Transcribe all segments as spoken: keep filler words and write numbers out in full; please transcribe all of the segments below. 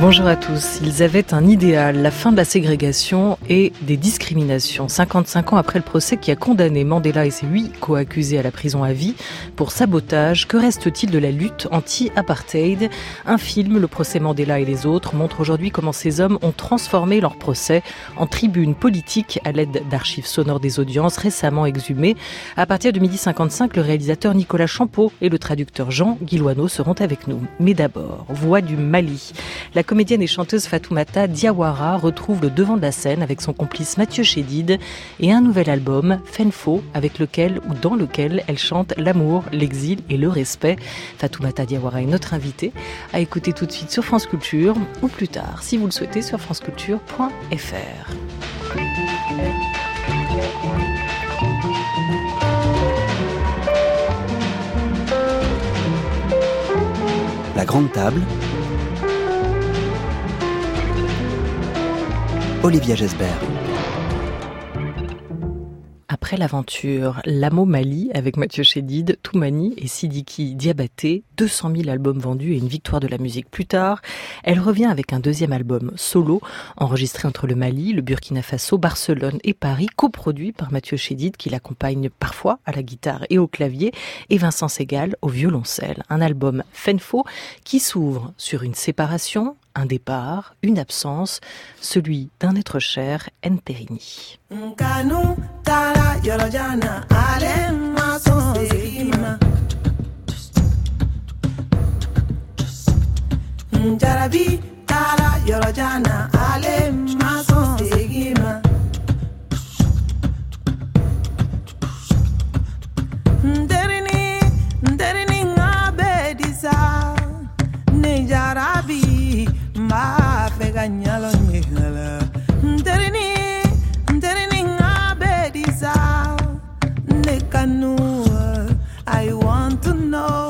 Bonjour à tous. Ils avaient un idéal, la fin de la ségrégation et des discriminations. cinquante-cinq ans après le procès qui a condamné Mandela et ses huit co-accusés à la prison à vie pour sabotage, que reste-t-il de la lutte anti-apartheid ? Un film, Le procès Mandela et les autres, montre aujourd'hui comment ces hommes ont transformé leur procès en tribune politique à l'aide d'archives sonores des audiences récemment exhumées. À partir de midi cinquante-cinq, le réalisateur Nicolas Champeau et le traducteur Jean Guillouanneau seront avec nous. Mais d'abord, voix du Mali. La comédienne et chanteuse Fatoumata Diawara retrouve le devant de la scène avec son complice Mathieu Chédid et un nouvel album, Fenfo, avec lequel ou dans lequel elle chante l'amour, l'exil et le respect. Fatoumata Diawara est notre invitée à écouter tout de suite sur France Culture ou plus tard, si vous le souhaitez, sur franceculture point f r. La grande table. Olivia Gesbert. Après l'aventure Lamo Mali avec Mathieu Chédid, Toumani et Sidiki Diabaté, deux cent mille albums vendus et une victoire de la musique plus tard, elle revient avec un deuxième album solo, enregistré entre le Mali, le Burkina Faso, Barcelone et Paris, coproduit par Mathieu Chédid qui l'accompagne parfois à la guitare et au clavier et Vincent Segal au violoncelle. Un album Fenfo qui s'ouvre sur une séparation, un départ, une absence, celui d'un être cher, Nterini. Ma fega nyalo nyala nderini nderini ngabe disa nekanu I want to know.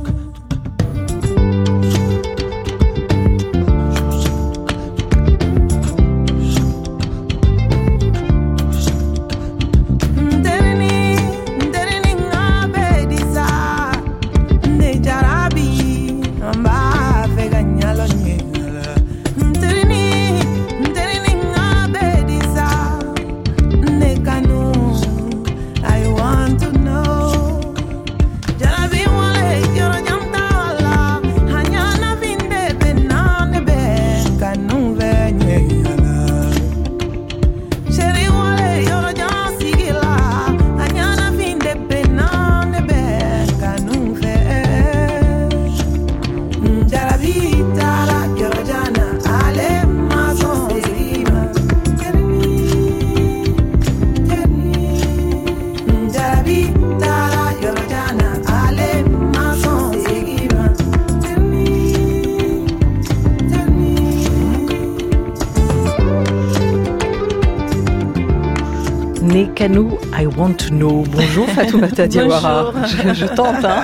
Nekanu, I want to know. Bonjour Fatoumata Diawara. Je, je tente, hein.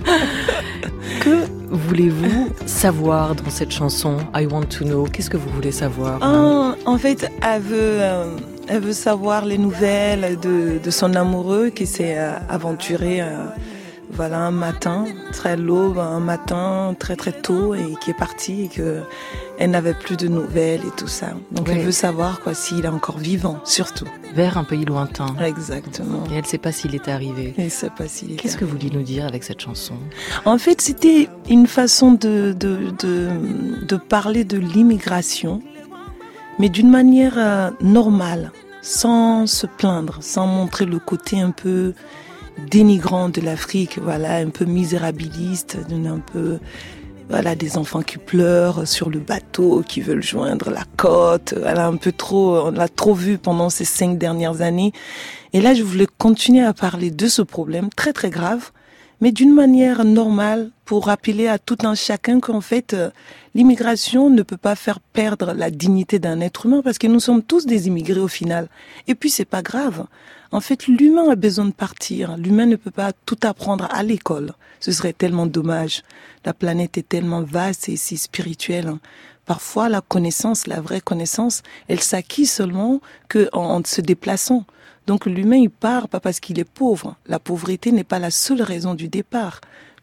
Que voulez-vous savoir dans cette chanson, I want to know? Qu'est-ce que vous voulez savoir? Oh, en fait, elle veut, euh, elle veut savoir les nouvelles de, de son amoureux qui s'est euh, aventuré euh, voilà, un matin, très l'aube, un matin très très tôt et qui est parti et que elle n'avait plus de nouvelles et tout ça. Donc oui. Elle veut savoir quoi, s'il est encore vivant, surtout. Vers un pays lointain. Exactement. Et elle ne sait pas s'il est arrivé. Elle ne sait pas s'il est Qu'est-ce arrivé. que vous voulez nous dire avec cette chanson? En fait, c'était une façon de, de, de, de parler de l'immigration, mais d'une manière euh, normale, sans se plaindre, sans montrer le côté un peu dénigrant de l'Afrique, voilà, un peu misérabiliste, un peu... Voilà, des enfants qui pleurent sur le bateau, qui veulent joindre la côte. Voilà, un peu trop, on l'a trop vu pendant ces cinq dernières années. Et là, je voulais continuer à parler de ce problème très très grave, mais d'une manière normale pour rappeler à tout un chacun qu'en fait, euh, l'immigration ne peut pas faire perdre la dignité d'un être humain parce que nous sommes tous des immigrés au final. Et puis, c'est pas grave. En fait, l'humain a besoin de partir. L'humain ne peut pas tout apprendre à l'école. Ce serait tellement dommage. La planète est tellement vaste et si spirituelle. Parfois, la connaissance, la vraie connaissance, elle s'acquiert seulement que en, en se déplaçant. Donc, l'humain, il part pas parce qu'il est pauvre. La pauvreté n'est pas la seule raison du départ.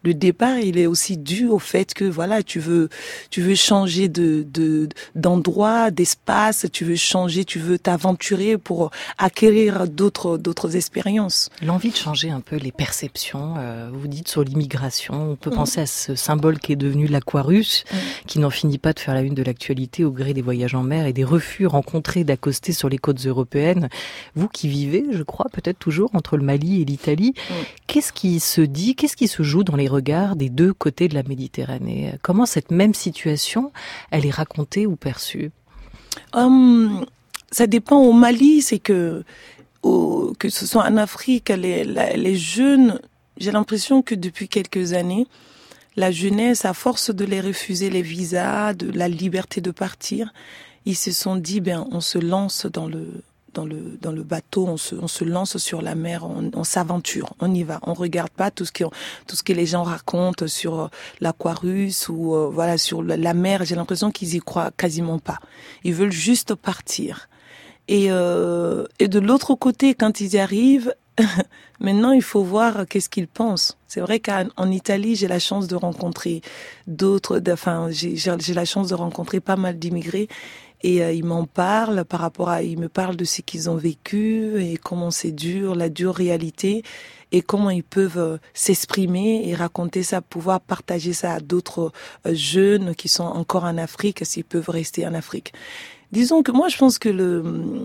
le départ, il est aussi dû au fait que voilà, tu veux, tu veux changer de, de, d'endroit, d'espace, tu veux changer, tu veux t'aventurer pour acquérir d'autres, d'autres expériences. L'envie de changer un peu les perceptions, euh, vous dites sur l'immigration, on peut mmh. penser à ce symbole qui est devenu l'Aquarius, mmh. qui n'en finit pas de faire la une de l'actualité au gré des voyages en mer et des refus rencontrés d'accoster sur les côtes européennes. Vous qui vivez, je crois, peut-être toujours entre le Mali et l'Italie, mmh. qu'est-ce qui se dit, qu'est-ce qui se joue dans les regards des deux côtés de la Méditerranée? Comment cette même situation, elle est racontée ou perçue? Hum, ça dépend. Au Mali, c'est que au, que ce soit en Afrique, les, la, les jeunes, j'ai l'impression que depuis quelques années, la jeunesse, à force de les refuser les visas, de la liberté de partir, ils se sont dit, ben, on se lance dans le dans le dans le bateau, on se on se lance sur la mer, on, on s'aventure, on y va, on regarde pas tout ce que tout ce que les gens racontent sur l'Aquarius ou euh, voilà sur la mer. J'ai l'impression qu'ils y croient quasiment pas. Ils veulent juste partir. Et euh, et de l'autre côté, quand ils y arrivent, maintenant il faut voir qu'est-ce qu'ils pensent. C'est vrai qu'en Italie, j'ai la chance de rencontrer d'autres, enfin j'ai j'ai la chance de rencontrer pas mal d'immigrés. Et euh, ils m'en parlent par rapport à, ils me parlent de ce qu'ils ont vécu et comment c'est dur, la dure réalité et comment ils peuvent euh, s'exprimer et raconter ça, pouvoir partager ça à d'autres euh, jeunes qui sont encore en Afrique, s'ils peuvent rester en Afrique. Disons que moi, je pense que le,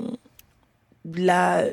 la,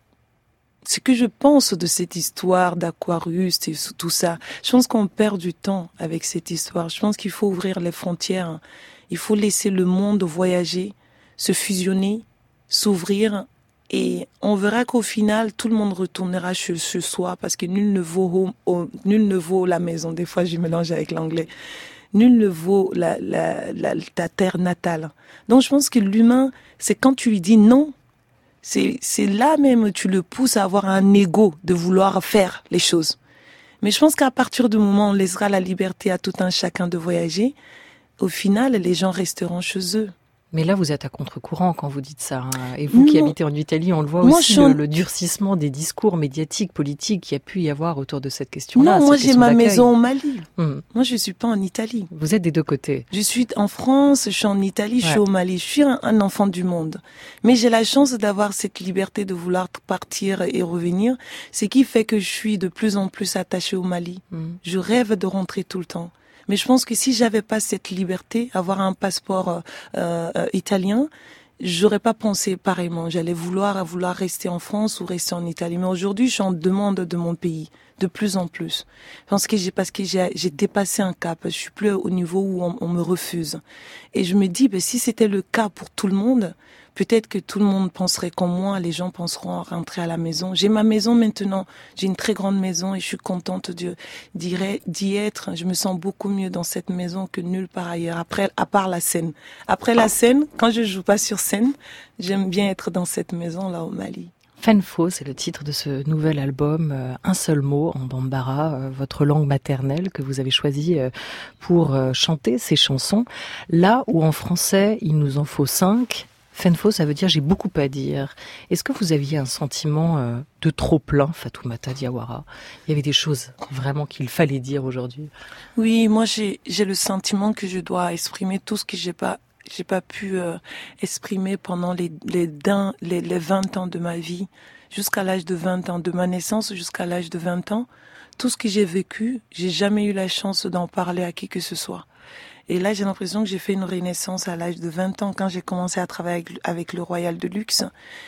ce que je pense de cette histoire d'Aquarius et tout ça, je pense qu'on perd du temps avec cette histoire. Je pense qu'il faut ouvrir les frontières. Il faut laisser le monde voyager, se fusionner, s'ouvrir et on verra qu'au final, tout le monde retournera chez, chez soi parce que nul ne vaut, oh, nul ne vaut la maison. Des fois, je mélange avec l'anglais. Nul ne vaut la, la, la, ta terre natale. Donc, je pense que l'humain, c'est quand tu lui dis non, c'est, c'est là même tu le pousses à avoir un ego de vouloir faire les choses. Mais je pense qu'à partir du moment où on laissera la liberté à tout un chacun de voyager, au final, les gens resteront chez eux. Mais là, vous êtes à contre-courant quand vous dites ça. Hein. Et vous non. qui habitez en Italie, on le voit moi, aussi, je... le, le durcissement des discours médiatiques, politiques qu'il y a pu y avoir autour de cette question-là. Non, moi j'ai ma d'accueil. maison au Mali. Hum. Moi, je suis pas en Italie. Vous êtes des deux côtés. Je suis en France, je suis en Italie, ouais. je suis au Mali. Je suis un, un enfant du monde. Mais j'ai la chance d'avoir cette liberté de vouloir partir et revenir. Ce qui fait que je suis de plus en plus attachée au Mali. Hum. Je rêve de rentrer tout le temps. Mais je pense que si j'avais pas cette liberté, avoir un passeport euh, euh, italien, j'aurais pas pensé pareillement. J'allais vouloir vouloir rester en France ou rester en Italie. Mais aujourd'hui, je suis en demande de mon pays, de plus en plus. Je pense que j'ai parce que j'ai, j'ai dépassé un cap. Je suis plus au niveau où on, on me refuse. Et je me dis, ben si c'était le cas pour tout le monde, peut-être que tout le monde penserait comme moi, les gens penseront à rentrer à la maison. J'ai ma maison maintenant, j'ai une très grande maison et je suis contente de, d'y, d'y être. Je me sens beaucoup mieux dans cette maison que nulle part ailleurs, après, à part la scène. Après la scène, quand je joue pas sur scène, j'aime bien être dans cette maison-là au Mali. Fenfo, c'est le titre de ce nouvel album, euh, un seul mot en bambara, euh, votre langue maternelle que vous avez choisi euh, pour euh, chanter ces chansons. Là où en français, il nous en faut cinq, Fenfo, ça veut dire j'ai beaucoup à dire. Est-ce que vous aviez un sentiment euh, de trop plein, Fatoumata Diawara? Il y avait des choses vraiment qu'il fallait dire aujourd'hui. Oui, moi j'ai j'ai le sentiment que je dois exprimer tout ce que j'ai pas j'ai pas pu euh, exprimer pendant les les, les les vingt ans de ma vie, jusqu'à l'âge de vingt ans, de ma naissance jusqu'à l'âge de vingt ans. Tout ce que j'ai vécu, j'ai jamais eu la chance d'en parler à qui que ce soit. Et là, j'ai l'impression que j'ai fait une renaissance à l'âge de vingt ans quand j'ai commencé à travailler avec, avec le Royal de Luxe.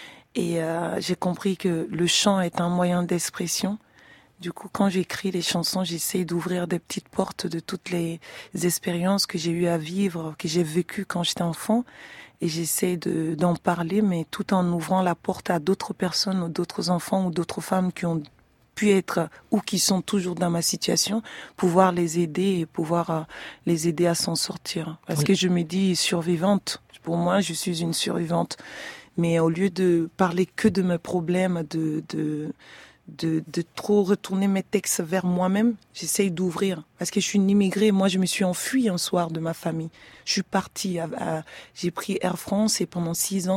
Et euh, j'ai compris que le chant est un moyen d'expression. Du coup, quand j'écris les chansons, j'essaie d'ouvrir des petites portes de toutes les expériences que j'ai eu à vivre, que j'ai vécues quand j'étais enfant. Et j'essaie de, d'en parler, mais tout en ouvrant la porte à d'autres personnes, ou d'autres enfants ou d'autres femmes qui ont pu être ou qui sont toujours dans ma situation, pouvoir les aider et pouvoir euh, les aider à s'en sortir. Parce oui. que je me dis survivante. Pour moi, je suis une survivante. Mais au lieu de parler que de mes problèmes, de de de, de trop retourner mes textes vers moi-même, j'essaye d'ouvrir. Parce que je suis une immigrée. Moi, je me suis enfuie un soir de ma famille. Je suis partie. À, à, j'ai pris Air France et pendant six ans,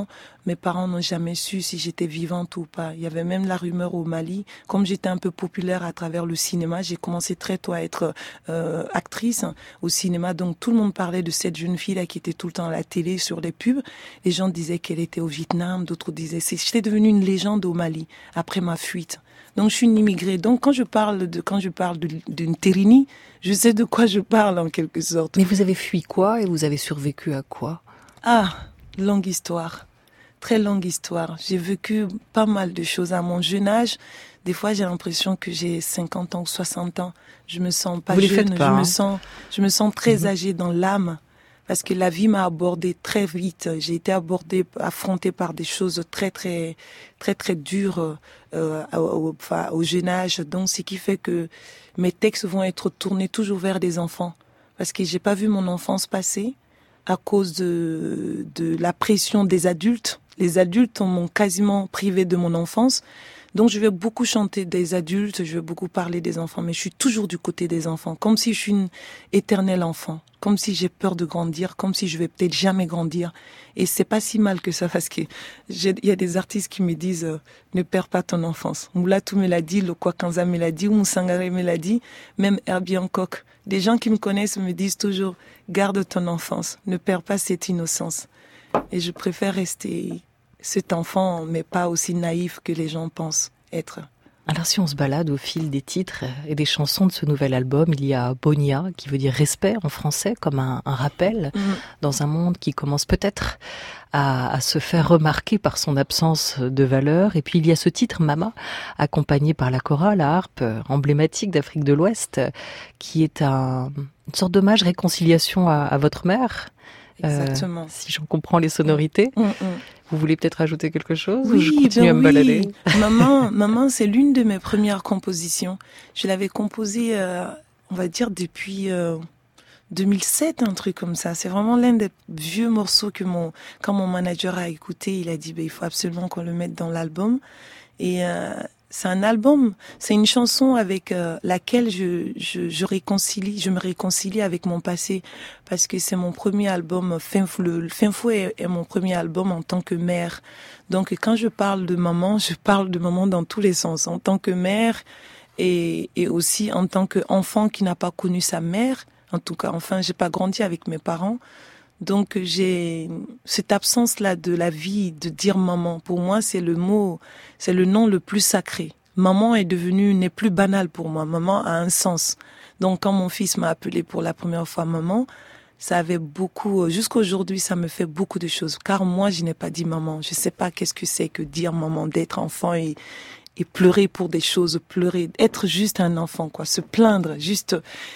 Mes parents n'ont jamais su si j'étais vivante ou pas. Il y avait même la rumeur au Mali. Comme j'étais un peu populaire à travers le cinéma, j'ai commencé très tôt à être euh, actrice au cinéma. Donc tout le monde parlait de cette jeune fille-là qui était tout le temps à la télé, sur les pubs. Les gens disaient qu'elle était au Vietnam, d'autres disaient... C'est... J'étais devenue une légende au Mali après ma fuite. Donc je suis une immigrée. Donc quand je parle de quand je parle de, d'une Térini, je sais de quoi je parle en quelque sorte. Mais vous avez fui quoi et vous avez survécu à quoi? Ah, longue histoire. Très longue histoire. J'ai vécu pas mal de choses à mon jeune âge. Des fois, j'ai l'impression que j'ai cinquante ans ou soixante ans. Je me sens pas Vous jeune. pas, je hein. me sens, je me sens très mmh. âgée dans l'âme. Parce que la vie m'a abordée très vite. J'ai été abordée, affrontée par des choses très, très, très, très dures euh, au, au, enfin, au jeune âge. Donc, ce qui fait que mes textes vont être tournés toujours vers des enfants. Parce que j'ai pas vu mon enfance passer à cause de, de la pression des adultes. Les adultes m'ont quasiment privé de mon enfance. Donc, je vais beaucoup chanter des adultes, je vais beaucoup parler des enfants, mais je suis toujours du côté des enfants, comme si je suis une éternelle enfant, comme si j'ai peur de grandir, comme si je vais peut-être jamais grandir. Et c'est pas si mal que ça, parce que il y a des artistes qui me disent euh, ne perds pas ton enfance. Moulatou me l'a dit, Lokwa Kanza me l'a dit, ou Moussangare me l'a dit, même Herbie Hancock. Des gens qui me connaissent me disent toujours garde ton enfance, ne perds pas cette innocence. Et je préfère rester cet enfant, mais pas aussi naïf que les gens pensent être. Alors si on se balade au fil des titres et des chansons de ce nouvel album, il y a Bonia, qui veut dire respect en français, comme un, un rappel, mmh. dans un monde qui commence peut-être à, à se faire remarquer par son absence de valeur. Et puis il y a ce titre Mama, accompagné par la kora, la harpe emblématique d'Afrique de l'Ouest, qui est un, une sorte d'hommage, réconciliation à, à votre mère. Exactement. Euh, si j'en comprends les sonorités. Mmh, mmh. Vous voulez peut-être ajouter quelque chose? Oui, ou je continue ben à me oui. balader. Maman, Maman, c'est l'une de mes premières compositions. Je l'avais composée, euh, on va dire, depuis euh, deux mille sept, un truc comme ça. C'est vraiment l'un des vieux morceaux que mon, quand mon manager a écouté, il a dit, ben, il faut absolument qu'on le mette dans l'album. Et euh, c'est un album, c'est une chanson avec euh, laquelle je, je, je réconcilie, je me réconcilie avec mon passé, parce que c'est mon premier album. Finfou, le Finfou est, est mon premier album en tant que mère. Donc quand je parle de maman, je parle de maman dans tous les sens, en tant que mère et, et aussi en tant qu'enfant qui n'a pas connu sa mère. En tout cas, enfin, j'ai pas grandi avec mes parents. Donc j'ai cette absence-là de la vie, de dire maman. Pour moi, c'est le mot, c'est le nom le plus sacré. Maman est devenue, n'est plus banal pour moi. Maman a un sens. Donc quand mon fils m'a appelé pour la première fois maman, ça avait beaucoup, jusqu'aujourd'hui, ça me fait beaucoup de choses. Car moi, je n'ai pas dit maman. Je sais pas qu'est-ce que c'est que dire maman, d'être enfant et, et pleurer pour des choses, pleurer, être juste un enfant, quoi, se plaindre, juste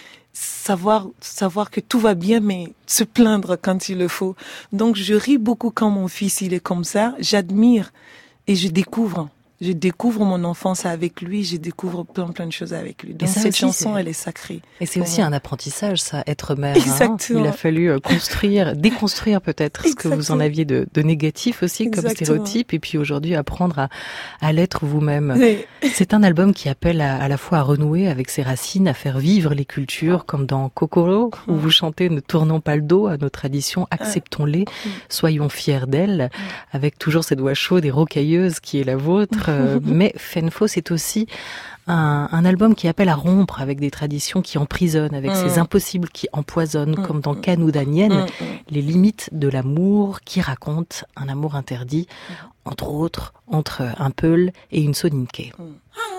savoir savoir que tout va bien, mais se plaindre quand il le faut. Donc je ris beaucoup quand mon fils il est comme ça. J'admire et je découvre. Je découvre mon enfance avec lui, je découvre plein plein de choses avec lui. Donc cette aussi, chanson, c'est... elle est sacrée. Et c'est aussi moi. Un apprentissage, ça, être mère. Exactement. Hein. Il a fallu construire, déconstruire peut-être Exactement. Ce que vous en aviez de, de négatif aussi Exactement. Comme stéréotype, et puis aujourd'hui apprendre à, à l'être vous-même. Oui. C'est un album qui appelle à, à la fois à renouer avec ses racines, à faire vivre les cultures, comme dans Kokoro, où mmh. vous chantez « Ne tournons pas le dos à nos traditions, acceptons-les, mmh. soyons fiers d'elles mmh. », avec toujours cette voix chaude et rocailleuse qui est la vôtre. Euh, mais Fenfo, c'est aussi un, un album qui appelle à rompre avec des traditions qui emprisonnent, avec mmh. ces impossibles qui empoisonnent, mmh. comme dans Kanouda Nien, mmh. les limites de l'amour qui racontent un amour interdit, entre autres, entre un Peul et une Soninké. Mmh.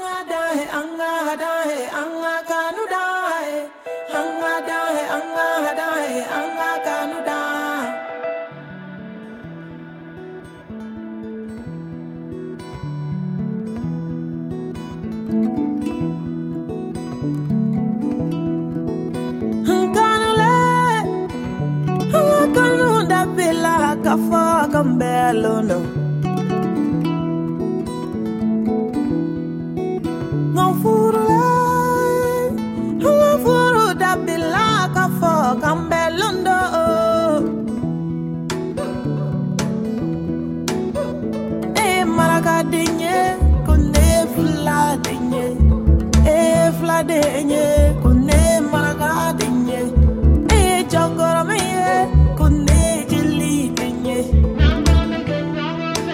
Kafa kambelo no Ngafuru Ngafuru dabila kafa kambelo no E maraka dinye kone fla dinye E fla dinye kone maraka dinye E jogoro me kone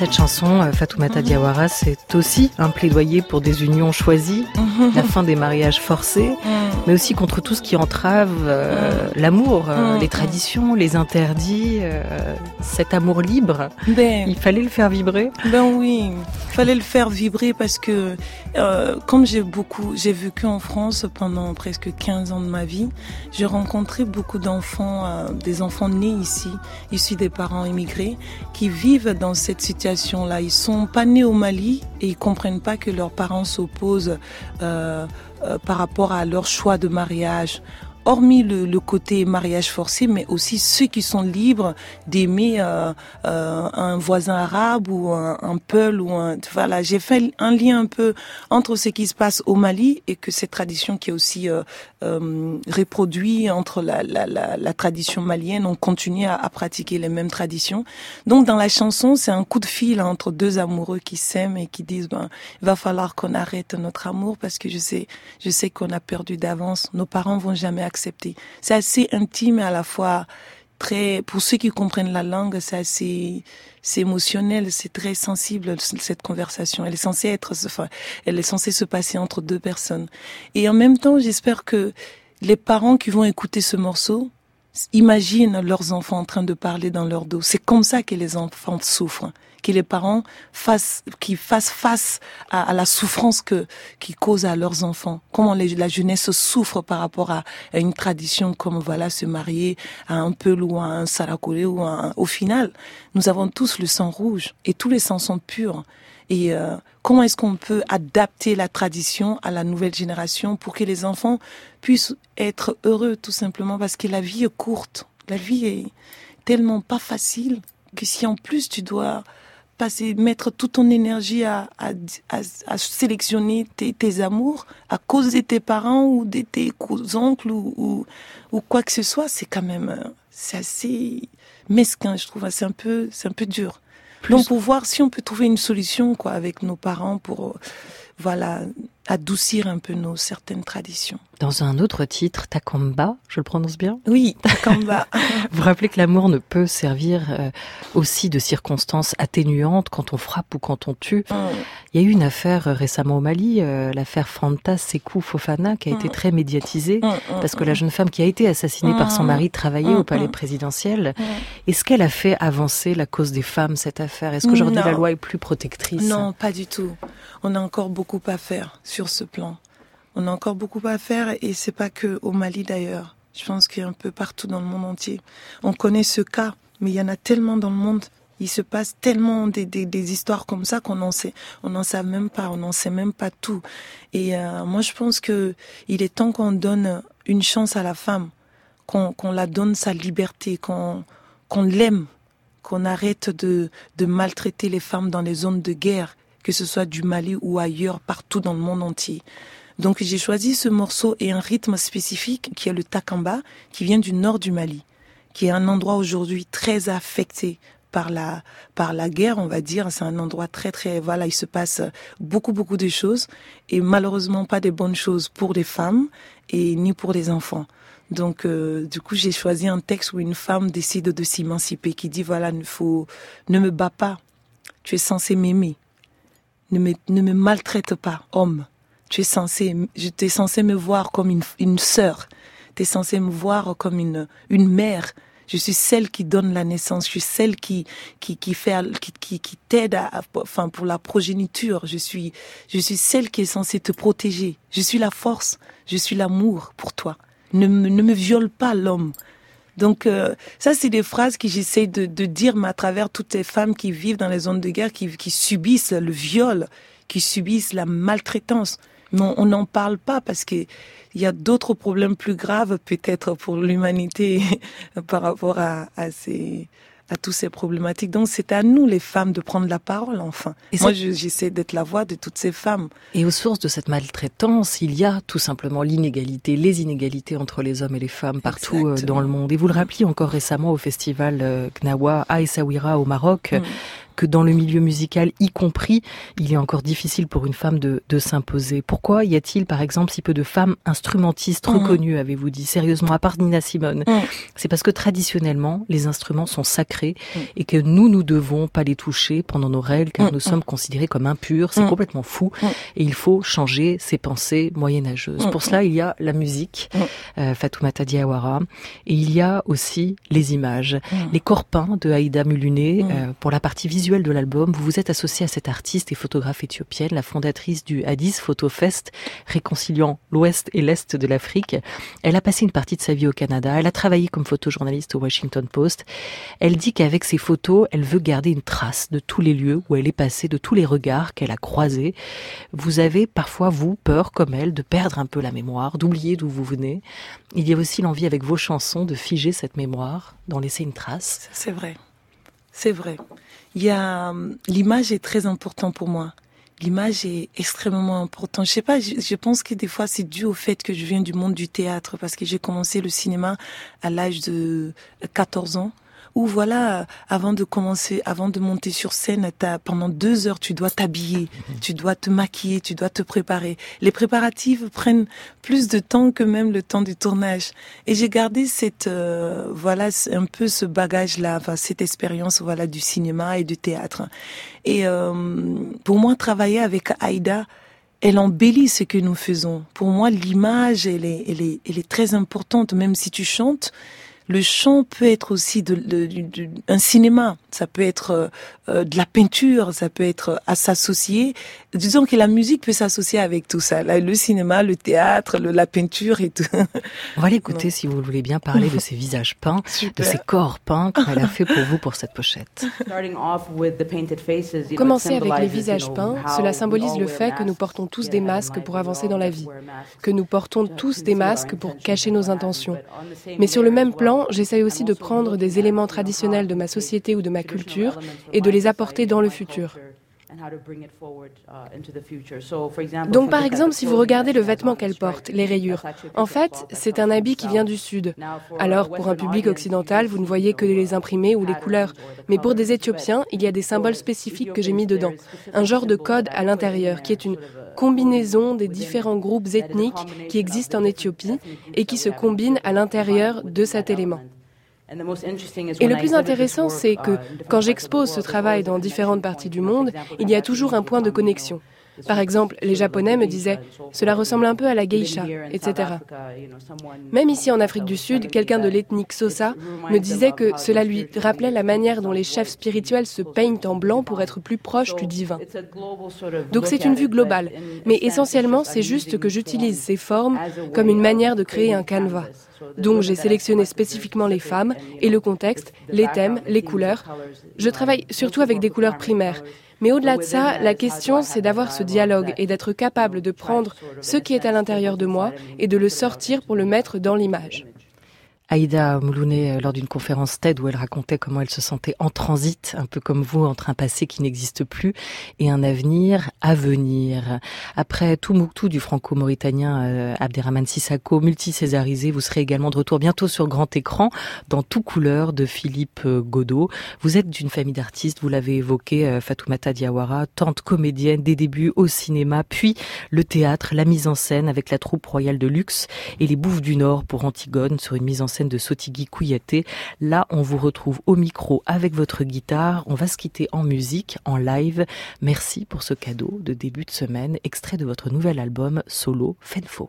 Cette chanson, Fatoumata Diawara, c'est aussi un plaidoyer pour des unions choisies, la fin des mariages forcés, mais aussi contre tout ce qui entrave euh, l'amour, euh, les traditions, les interdits, euh, cet amour libre. Ben, il fallait le faire vibrer. Ben oui, il fallait le faire vibrer parce que euh, comme j'ai beaucoup, j'ai vécu en France pendant presque quinze ans de ma vie, j'ai rencontré beaucoup d'enfants, euh, des enfants nés ici, issus des parents immigrés, qui vivent dans cette situation-là. Ils sont pas nés au Mali et ils comprennent pas que leurs parents s'opposent euh, euh, par rapport à leur choix de mariage. Hormis le, le côté mariage forcé, mais aussi ceux qui sont libres d'aimer euh, euh, un voisin arabe ou un, un peul ou un. Voilà, j'ai fait un lien un peu entre ce qui se passe au Mali et que cette tradition qui est aussi euh, euh, reproduite entre la, la, la, la tradition malienne. On continue à, à pratiquer les mêmes traditions. Donc dans la chanson, c'est un coup de fil entre deux amoureux qui s'aiment et qui disent ben il va falloir qu'on arrête notre amour parce que je sais je sais qu'on a perdu d'avance. Nos parents vont jamais accepter. C'est assez intime et à la fois très, pour ceux qui comprennent la langue, c'est assez, c'est émotionnel, c'est très sensible, cette conversation. Elle est censée être, enfin, elle est censée se passer entre deux personnes. Et en même temps, j'espère que les parents qui vont écouter ce morceau imaginent leurs enfants en train de parler dans leur dos. C'est comme ça que les enfants souffrent. Que les parents fassent, qui fassent face à, à la souffrance que, qu'ils causent à leurs enfants. Comment les, la jeunesse souffre par rapport à, à une tradition comme, voilà, se marier à un peul ou à un sarakolé ou à un, au final, nous avons tous le sang rouge et tous les sangs sont purs. Et euh, comment est-ce qu'on peut adapter la tradition à la nouvelle génération pour que les enfants puissent être heureux, tout simplement, parce que la vie est courte. La vie est tellement pas facile que si en plus tu dois passer, mettre toute ton énergie à, à, à, à sélectionner tes, tes amours à cause de tes parents ou de tes oncles ou, ou, ou quoi que ce soit, c'est quand même, c'est assez mesquin, je trouve. C'est un peu, c'est un peu dur. Plus... Donc pour voir si on peut trouver une solution, quoi, avec nos parents pour, euh, voilà, adoucir un peu nos certaines traditions. Dans un autre titre, Takamba, je le prononce bien ? Oui, Takamba. Vous rappelez que l'amour ne peut servir euh, aussi de circonstances atténuantes quand on frappe ou quand on tue. Mm. Il y a eu une affaire euh, récemment au Mali, euh, l'affaire Fanta Sekou Fofana, qui a mm. été très médiatisée, mm. parce que la jeune femme qui a été assassinée mm. par son mari travaillait mm. au palais présidentiel. Mm. Est-ce qu'elle a fait avancer la cause des femmes, cette affaire ? Est-ce qu'aujourd'hui non. la loi est plus protectrice ? Non, pas du tout. On a encore beaucoup à faire sur ce plan. On a encore beaucoup à faire et c'est pas que au Mali d'ailleurs. Je pense qu'il y a un peu partout dans le monde entier. On connaît ce cas, mais il y en a tellement dans le monde. Il se passe tellement des, des, des histoires comme ça qu'on en sait, on n'en sait même pas, on n'en sait même pas tout. Et euh, moi je pense que il est temps qu'on donne une chance à la femme, qu'on, qu'on la donne sa liberté, qu'on, qu'on l'aime, qu'on arrête de, de maltraiter les femmes dans les zones de guerre, que ce soit du Mali ou ailleurs, partout dans le monde entier. Donc j'ai choisi ce morceau et un rythme spécifique qui est le Takamba, qui vient du nord du Mali, qui est un endroit aujourd'hui très affecté par la par la guerre, on va dire. C'est un endroit très très voilà, il se passe beaucoup beaucoup de choses et malheureusement pas des bonnes choses pour les femmes et ni pour les enfants. Donc euh, du coup j'ai choisi un texte où une femme décide de s'émanciper, qui dit voilà, ne faut ne me bats pas, tu es censé m'aimer, ne me ne me maltraite pas, homme. Tu es censé, je t'es censé me voir comme une, une sœur. Tu es censé me voir comme une, une mère. Je suis celle qui donne la naissance. Je suis celle qui, qui, qui fait, qui, qui, qui t'aide à, à, enfin, pour la progéniture. Je suis, je suis celle qui est censée te protéger. Je suis la force. Je suis l'amour pour toi. Ne, ne me viole pas, l'homme. Donc, euh, ça, c'est des phrases que j'essaie de, de dire, mais à travers toutes ces femmes qui vivent dans les zones de guerre, qui, qui subissent le viol, qui subissent la maltraitance. Mais on n'en parle pas parce que il y a d'autres problèmes plus graves peut-être pour l'humanité par rapport à, à ces à toutes ces problématiques. Donc c'est à nous les femmes de prendre la parole enfin. Et moi je, j'essaie d'être la voix de toutes ces femmes. Et aux sources de cette maltraitance, il y a tout simplement l'inégalité, les inégalités entre les hommes et les femmes partout Exactement. Dans le monde. Et vous le rappeliez encore récemment au festival Gnawa à Essaouira au Maroc, mmh. que dans le milieu musical, y compris, il est encore difficile pour une femme de, de s'imposer. Pourquoi y a-t-il, par exemple, si peu de femmes instrumentistes mmh. reconnues, avez-vous dit, sérieusement, à part Nina Simone? mmh. C'est parce que traditionnellement, les instruments sont sacrés mmh. et que nous, nous devons pas les toucher pendant nos règles, car mmh. nous sommes considérés comme impurs. C'est mmh. complètement fou. Mmh. Et il faut changer ces pensées moyenâgeuses. Mmh. Pour cela, il y a la musique, mmh. euh, Fatoumata Diawara, et il y a aussi les images. Mmh. Les corps peints de Aïda Muluné, mmh. euh, pour la partie visuelle de l'album, vous vous êtes associée à cette artiste et photographe éthiopienne, la fondatrice du Addis Photo Fest, réconciliant l'Ouest et l'Est de l'Afrique. Elle a passé une partie de sa vie au Canada, elle a travaillé comme photojournaliste au Washington Post. Elle dit qu'avec ses photos, elle veut garder une trace de tous les lieux où elle est passée, de tous les regards qu'elle a croisés. Vous avez parfois, vous, peur, comme elle, de perdre un peu la mémoire, d'oublier d'où vous venez. Il y a aussi l'envie avec vos chansons de figer cette mémoire, d'en laisser une trace. C'est vrai, c'est vrai. Il y a, l'image est très importante pour moi. L'image est extrêmement importante. Je sais pas, je, je pense que des fois c'est dû au fait que je viens du monde du théâtre parce que j'ai commencé le cinéma à l'âge de quatorze ans. Où voilà, avant de commencer, avant de monter sur scène, t'as, pendant deux heures, tu dois t'habiller, tu dois te maquiller, tu dois te préparer. Les préparatifs prennent plus de temps que même le temps du tournage. Et j'ai gardé cette, euh, voilà, un peu ce bagage-là, enfin cette expérience, voilà, du cinéma et du théâtre. Et euh, pour moi, travailler avec Aïda, elle embellit ce que nous faisons. Pour moi, l'image, elle est, elle est, elle est très importante, même si tu chantes. Le chant peut être aussi de, de, de, de, un cinéma, ça peut être euh, de la peinture, ça peut être à s'associer. Disons que la musique peut s'associer avec tout ça, là, le cinéma, le théâtre, le, la peinture et tout. On va l'écouter si vous voulez bien parler de ces visages peints, Super. de ces corps peints qu'elle a fait pour vous pour cette pochette. Commencer avec les visages peints, cela symbolise le fait que nous portons tous des masques pour avancer dans la vie, que nous portons tous des masques pour cacher nos intentions. Mais sur le même plan, j'essaye aussi de prendre des éléments traditionnels de ma société ou de ma culture et de les apporter dans le futur. Donc par exemple, si vous regardez le vêtement qu'elle porte, les rayures, en fait, c'est un habit qui vient du Sud. Alors pour un public occidental, vous ne voyez que les imprimés ou les couleurs. Mais pour des Éthiopiens, il y a des symboles spécifiques que j'ai mis dedans. Un genre de code à l'intérieur qui est une combinaison des différents groupes ethniques qui existent en Éthiopie et qui se combinent à l'intérieur de cet élément. Et le plus intéressant, c'est que quand j'expose ce travail dans différentes parties du monde, il y a toujours un point de connexion. Par exemple, les Japonais me disaient « cela ressemble un peu à la geisha », et cetera. Même ici en Afrique du Sud, quelqu'un de l'ethnie Xhosa me disait que cela lui rappelait la manière dont les chefs spirituels se peignent en blanc pour être plus proches du divin. Donc c'est une vue globale, mais essentiellement c'est juste que j'utilise ces formes comme une manière de créer un canevas. Donc j'ai sélectionné spécifiquement les femmes et le contexte, les thèmes, les couleurs. Je travaille surtout avec des couleurs primaires. Mais au-delà de ça, la question, c'est d'avoir ce dialogue et d'être capable de prendre ce qui est à l'intérieur de moi et de le sortir pour le mettre dans l'image. Aïda Muluné, lors d'une conférence TED où elle racontait comment elle se sentait en transit, un peu comme vous, entre un passé qui n'existe plus et un avenir à venir. Après Tombouctou du franco-mauritanien euh, Abderrahmane Sissako, multi-césarisé, vous serez également de retour bientôt sur grand écran dans Tout couleur de Philippe Godot. Vous êtes d'une famille d'artistes, vous l'avez évoqué, euh, Fatoumata Diawara, tante comédienne des débuts au cinéma, puis le théâtre, la mise en scène avec la troupe royale de luxe et les Bouffes du Nord pour Antigone sur une mise en scène de Sotigui Kouyaté. Là, on vous retrouve au micro avec votre guitare. On va se quitter en musique, en live. Merci pour ce cadeau de début de semaine, extrait de votre nouvel album solo Fenfo.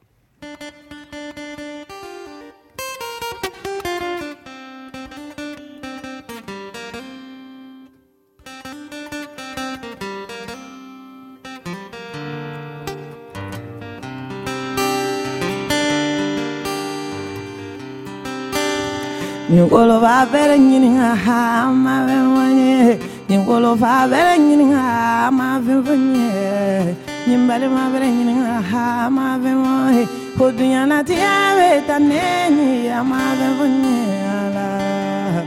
Nyingolo va bere nyinga ha ma venwanye Nyingolo va bere nyinga ma venwanye Nyimbale ma bere nyinga ha ma venwanye Hodunya na tiawe taneni ya ma venwanye ala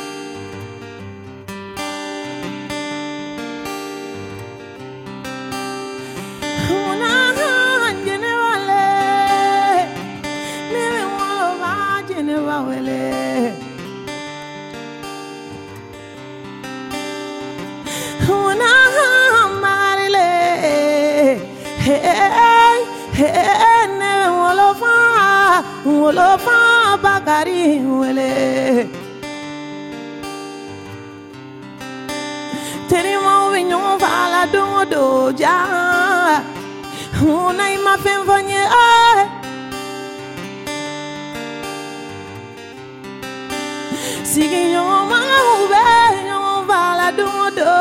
Una jene wale Ni wo va jene wale ne wolofa wolofa bakari wele teri mo vinyo vala do do ja una ima fen vanye eh sigi yo ma ube yo vala do do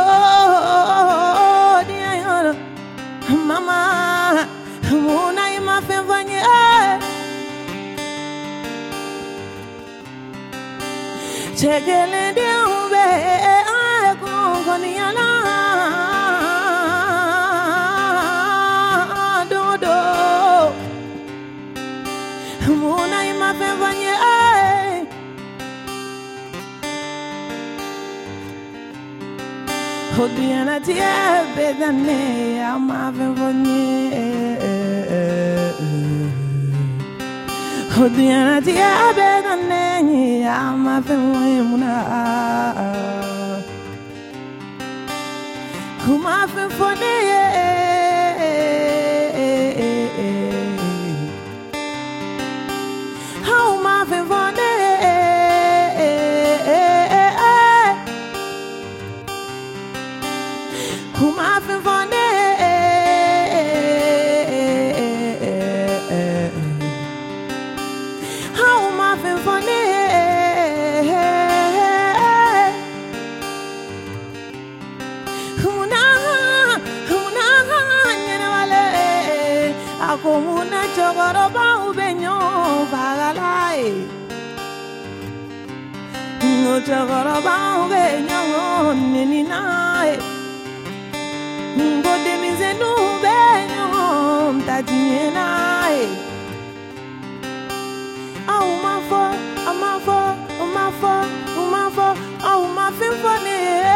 dia yo mama una ima fen vanye eh chegele de ube eh kon kon yana do do una ima fen vanye eh Hodiana tia bedane ama venvonye Hodiana tia bedane ama venvonye muna Huma venvonye Huma venvonye Whom I've been funny, how am I been funny? Who na, who na, you know, I go on a jogger about Benyo, Bagalai. No jogger about Benyo, Nini night. Ngode mizenu benyo mtajinai au mafo amafo amafo amafo au mafimfone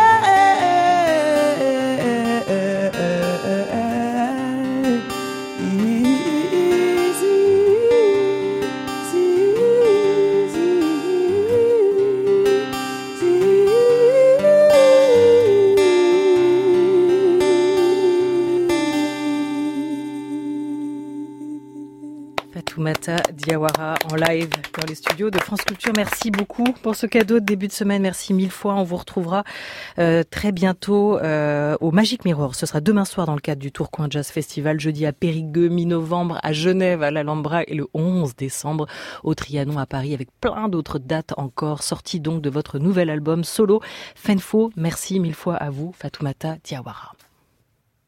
Fatoumata Diawara en live dans les studios de France Culture. Merci beaucoup pour ce cadeau de début de semaine. Merci mille fois. On vous retrouvera euh, très bientôt euh, au Magic Mirror. Ce sera demain soir dans le cadre du Tourcoing Jazz Festival. Jeudi à Périgueux, mi-novembre à Genève, à l'Alhambra et le onze décembre au Trianon à Paris avec plein d'autres dates encore. Sortie donc de votre nouvel album solo Fenfo. Merci mille fois à vous, Fatoumata Diawara.